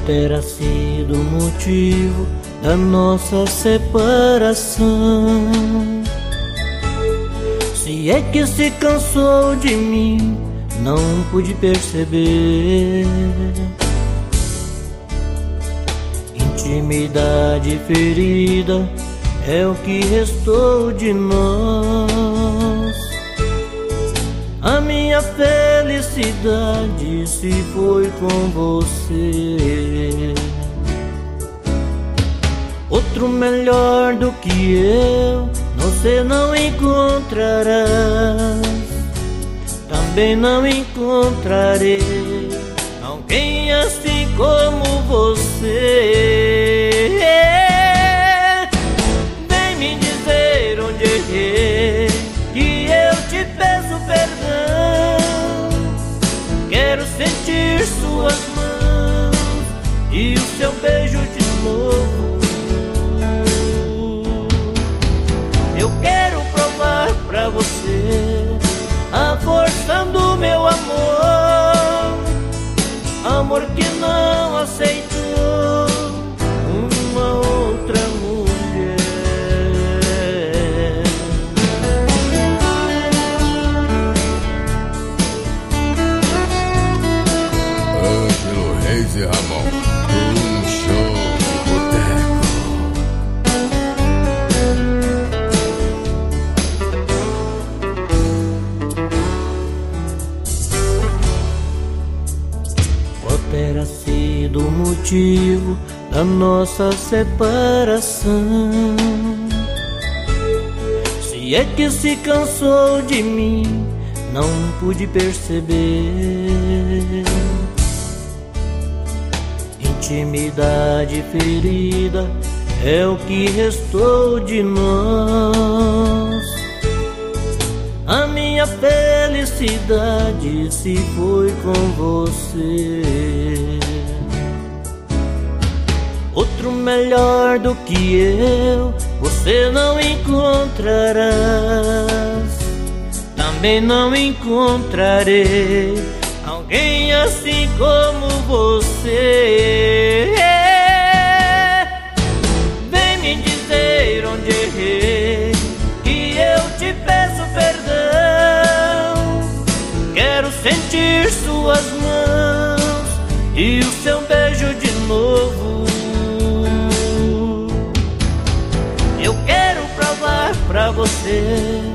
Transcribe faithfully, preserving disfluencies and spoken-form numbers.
terá sido o motivo da nossa separação? Se é que se cansou de mim, não pude perceber. Intimidade ferida é o que restou de nós. A minha felicidade se foi com você. Outro melhor do que eu você não encontrará. Também não encontrarei alguém assim como você. Vem me dizer onde errei, que eu te peço perdão. Quero sentir suas mãos e o seu beijo de novo. Eu quero provar pra você a força do meu amor, amor que não aceitou uma outra mulher. Ângelo Reis e Ramon, um show de boteco. Terá sido o motivo da nossa separação? Se é que se cansou de mim, não pude perceber. Intimidade ferida é o que restou de nós. A minha felicidade se foi com você. Outro melhor do que eu você não encontrará. Também não encontrarei alguém assim como você. Vem me dizer onde errei, que eu te peço perdão. Quero sentir suas mãos e o seu beijo de novo. Eu quero provar pra você